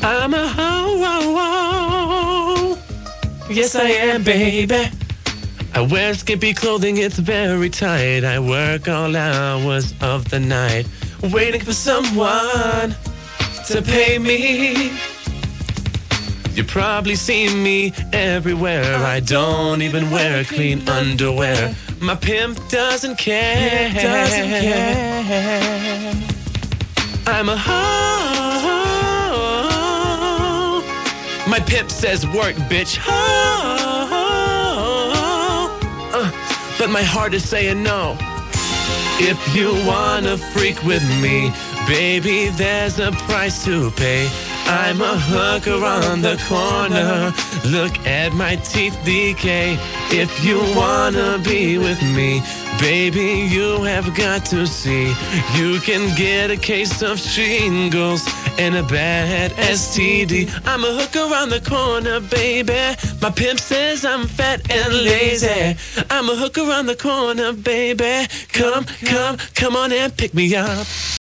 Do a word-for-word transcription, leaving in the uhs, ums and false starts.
I'm a ho-ho-ho. Yes, I am, baby. I wear skimpy clothing, it's very tight. I work all hours of the night, waiting for someone to pay me. You probably see me everywhere. I don't even wear clean underwear. My pimp doesn't care. Pimp doesn't care. I'm a hoe. My pimp says work, bitch. Ho. Uh, but my heart is saying no. If you wanna freak with me, baby, there's a price to pay. I'm a hooker on the corner. Look at my teeth decay. If you wanna be with me, baby, you have got to see. You can get a case of shingles and a bad S T D. I'm a hooker on the corner, baby. My pimp says I'm fat and lazy. I'm a hooker on the corner, baby. Come, come, come on and pick me up.